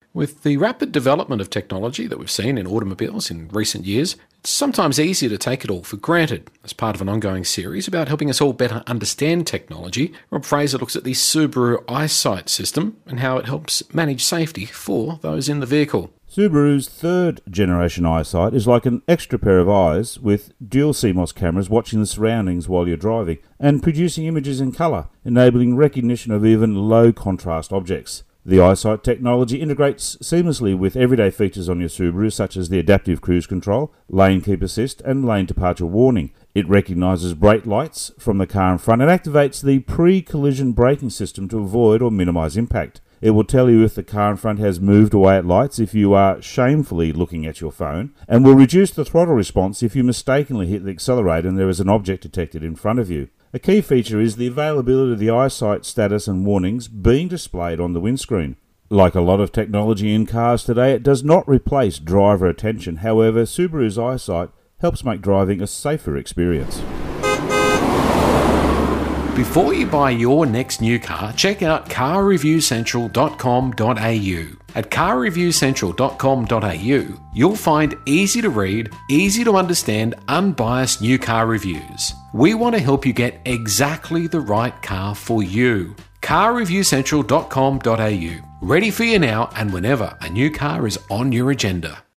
With the rapid development of technology that we've seen in automobiles in recent years, it's sometimes easier to take it all for granted. As part of an ongoing series about helping us all better understand technology, Rob Fraser looks at the Subaru EyeSight system and how it helps manage safety for those in the vehicle. Subaru's third generation EyeSight is like an extra pair of eyes with dual CMOS cameras watching the surroundings while you're driving and producing images in colour, enabling recognition of even low contrast objects. The EyeSight technology integrates seamlessly with everyday features on your Subaru such as the adaptive cruise control, lane keep assist and lane departure warning. It recognises brake lights from the car in front and activates the pre-collision braking system to avoid or minimise impact. It will tell you if the car in front has moved away at lights if you are shamefully looking at your phone, and will reduce the throttle response if you mistakenly hit the accelerator and there is an object detected in front of you. A key feature is the availability of the EyeSight status and warnings being displayed on the windscreen. Like a lot of technology in cars today, it does not replace driver attention. However, Subaru's EyeSight helps make driving a safer experience. Before you buy your next new car, check out carreviewcentral.com.au. At carreviewcentral.com.au, you'll find easy to read, easy to understand, unbiased new car reviews. We want to help you get exactly the right car for you. carreviewcentral.com.au. Ready for you now and whenever a new car is on your agenda.